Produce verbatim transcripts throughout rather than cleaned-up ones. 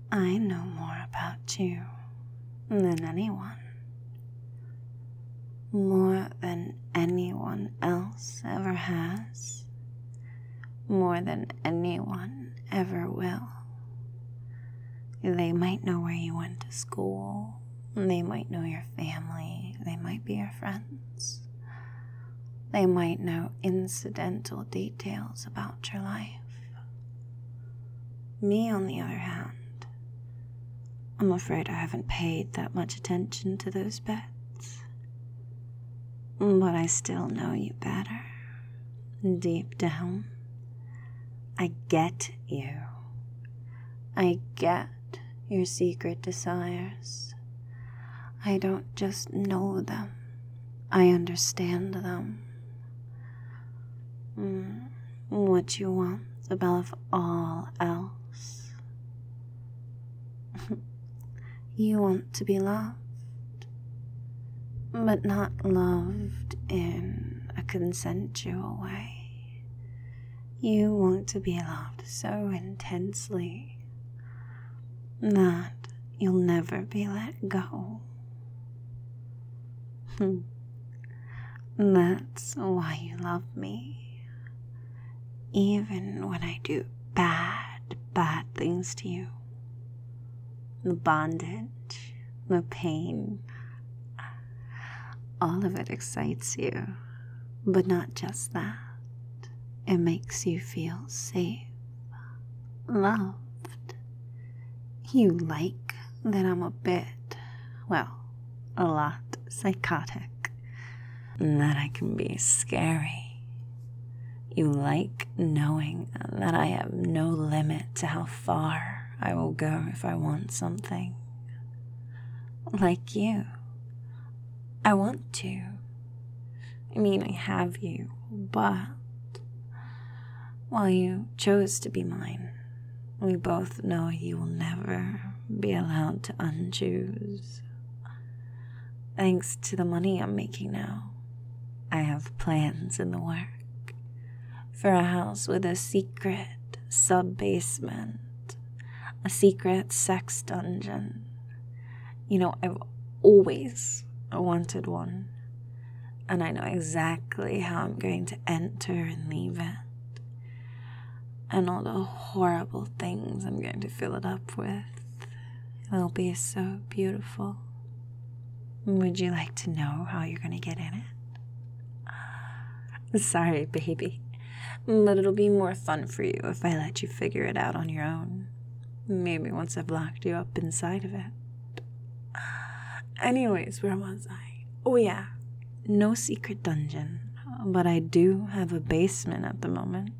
I know more about you than anyone. More than anyone else ever has. More than anyone ever will. They might know where you went to school. They might know your family. They might be your friends. They might know incidental details about your life. Me, on the other hand, I'm afraid I haven't paid that much attention to those bits. But I still know you better. Deep down, I get you. I get your secret desires. I don't just know them, I understand them. Mm, what you want above all else. You want to be loved, but not loved in a consensual way. You want to be loved so intensely that you'll never be let go. That's why you love me, even when I do bad, bad things to you. The bondage, the pain, all of it excites you, but not just that. It makes you feel safe, loved. You like that I'm a bit, well, a lot psychotic, that I can be scary. You like knowing that I have no limit to how far I will go if I want something. Like you. I want to. I mean, I have you, but while you chose to be mine, we both know you will never be allowed to unchoose. Thanks to the money I'm making now, I have plans in the work for a house with a secret sub-basement, a secret sex dungeon. You know, I've always wanted one, and I know exactly how I'm going to enter and leave it, and all the horrible things I'm going to fill it up with. It'll be so beautiful. Would you like to know how you're going to get in it? Sorry, baby, but it'll be more fun for you if I let you figure it out on your own. Maybe once I've locked you up inside of it. Anyways, where was I? Oh yeah, no secret dungeon, but I do have a basement at the moment.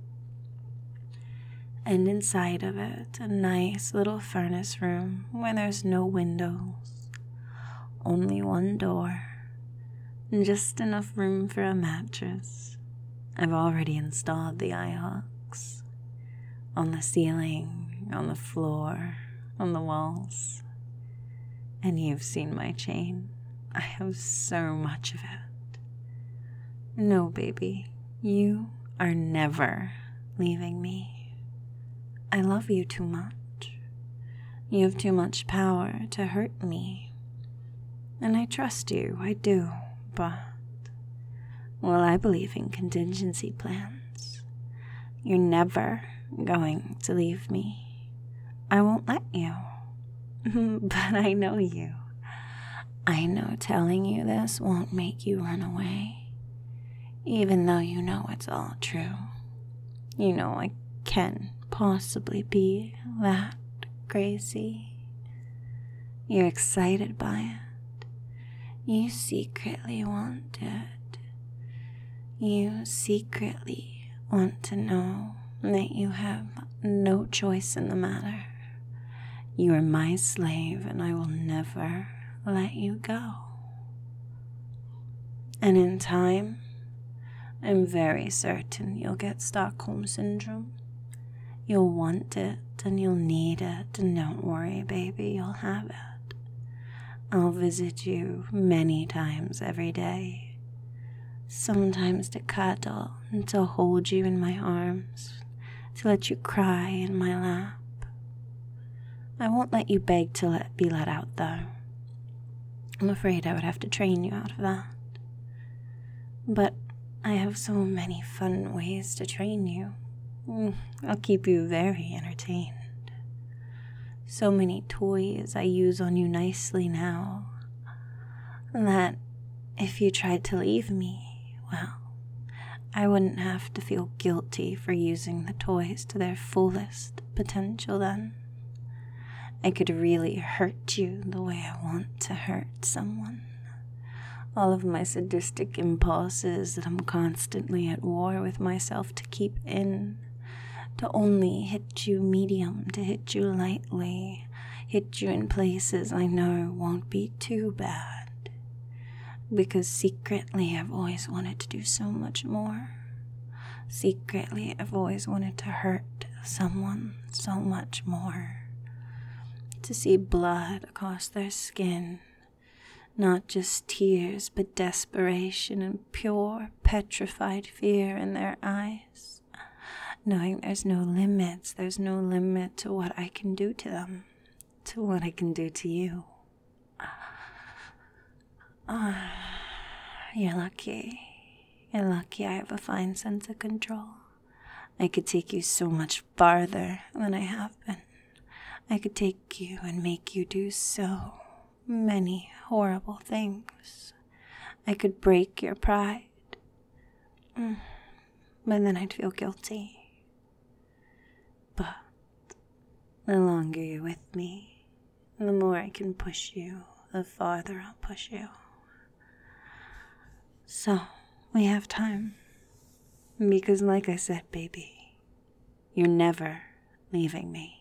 And inside of it, a nice little furnace room where there's no windows, only one door, and just enough room for a mattress. I've already installed the eye hooks on the ceiling, on the floor, on the walls. And you've seen my chain. I have so much of it. No, baby, you are never leaving me. I love you too much. You have too much power to hurt me. And I trust you, I do, but, well, I believe in contingency plans. You're never going to leave me. I won't let you. But I know you. I know telling you this won't make you run away, even though you know it's all true. You know I can't possibly be that crazy. You're excited by it. You secretly want it. You secretly want to know that you have no choice in the matter. You are my slave, and I will never let you go. And in time, I'm very certain you'll get Stockholm Syndrome. You'll want it, and you'll need it, and don't worry, baby, you'll have it. I'll visit you many times every day, sometimes to cuddle and to hold you in my arms, to let you cry in my lap. I won't let you beg to let, be let out, though. I'm afraid I would have to train you out of that. But I have so many fun ways to train you. I'll keep you very entertained. So many toys I use on you nicely now that if you tried to leave me, well, I wouldn't have to feel guilty for using the toys to their fullest potential then. I could really hurt you the way I want to hurt someone. All of my sadistic impulses that I'm constantly at war with myself to keep in, to only hit you medium, to hit you lightly, hit you in places I know won't be too bad. Because secretly I've always wanted to do so much more. Secretly I've always wanted to hurt someone so much more. To see blood across their skin, not just tears, but desperation and pure, petrified fear in their eyes, knowing there's no limits, there's no limit to what I can do to them, to what I can do to you. Ah, you're lucky. You're lucky I have a fine sense of control. I could take you so much farther than I have been. I could take you and make you do so many horrible things. I could break your pride. Mm. But then I'd feel guilty. But the longer you're with me, the more I can push you, the farther I'll push you. So, we have time. Because like I said, baby, you're never leaving me.